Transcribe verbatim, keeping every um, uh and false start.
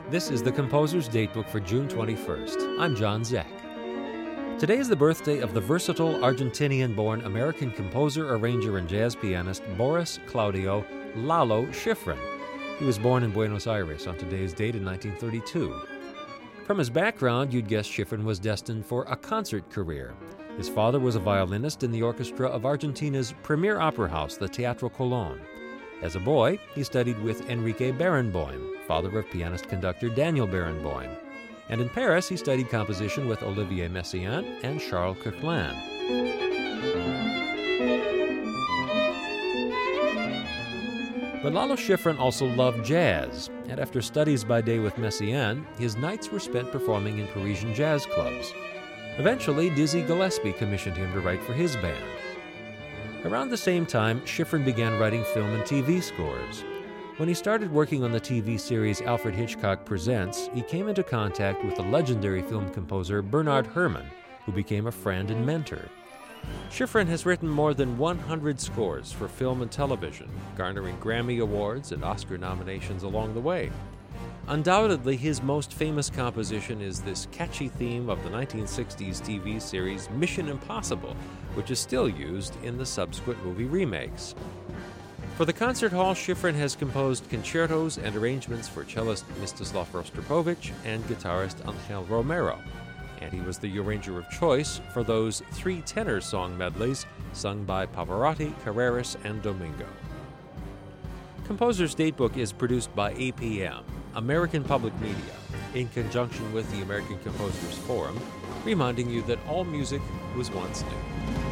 This is the Composer's Datebook for June twenty-first. I'm John Zeck. Today is the birthday of the versatile Argentinian-born American composer, arranger, and jazz pianist Boris Claudio Lalo Schifrin. He was born in Buenos Aires on today's date in nineteen thirty-two. From his background, you'd guess Schifrin was destined for a concert career. His father was a violinist in the orchestra of Argentina's premier opera house, the Teatro Colón. As a boy, he studied with Enrique Barenboim, father of pianist-conductor Daniel Barenboim. And in Paris, he studied composition with Olivier Messiaen and Charles Koechlin. But Lalo Schifrin also loved jazz, and after studies by day with Messiaen, his nights were spent performing in Parisian jazz clubs. Eventually, Dizzy Gillespie commissioned him to write for his band. Around the same time, Schifrin began writing film and T V scores. When he started working on the T V series Alfred Hitchcock Presents, he came into contact with the legendary film composer Bernard Herrmann, who became a friend and mentor. Schifrin has written more than one hundred scores for film and television, garnering Grammy Awards and Oscar nominations along the way. Undoubtedly, his most famous composition is this catchy theme of the nineteen sixties T V series Mission Impossible, which is still used in the subsequent movie remakes. For the concert hall, Schifrin has composed concertos and arrangements for cellist Mstislav Rostropovich and guitarist Angel Romero, and he was the arranger of choice for those three tenor song medleys sung by Pavarotti, Carreras, and Domingo. Composer's Datebook is produced by A P M, American Public Media, in conjunction with the American Composers Forum, reminding you that all music was once new.